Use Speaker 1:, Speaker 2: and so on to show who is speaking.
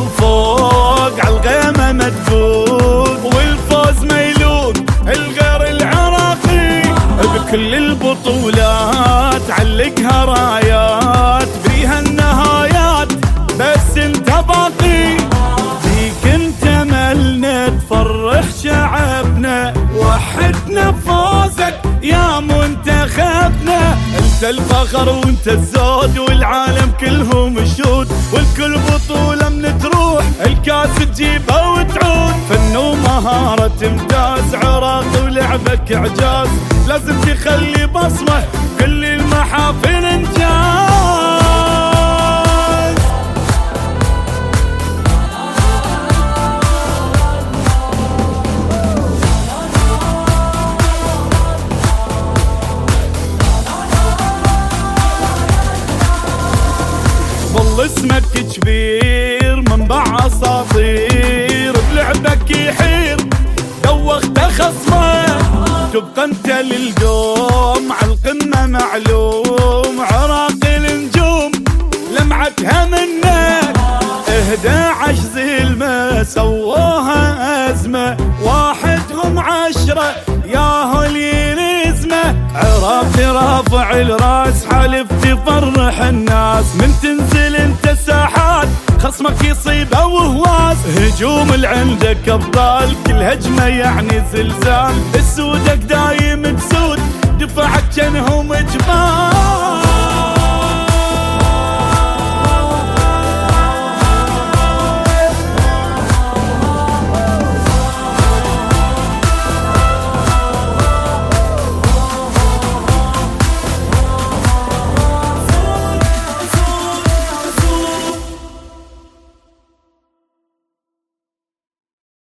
Speaker 1: وصل فوق عالغيمة مدفوق، والفوز ميلوك الغير العراقي، بكل البطولات علقها رايات، بيها النهايات بس انت باقي، فيك انت ملنا تفرح شعبنا، وحدنا بفوزك يا منتخبنا، انت الفخر وانت الزود والعالم كلهم الشود، والكل بطولة من تروح الكاس تجيبها وتعود، فن ومهارة تمتاز عراق ولعبك اعجاز، لازم تخلي بصمة كل المحافل انجاز. والله اسمك كبير منبع اساطير، بلعبك يحير دوخت خصمك، تبقى انت للقوم عالقمة معلوم، عراقي النجوم لمعتها منك، 11 زلمة سووها أزمة، واحدهم 10 ياهو الينزمة، عراقي رافع الراس حالف تفرح الناس، من تنزل انت ساحات خصمك يصيب وهواس، هجوم عندك ابطال كل هجمة يعني زلزال، السودك دايم تسود دفاعك كانهم جبال.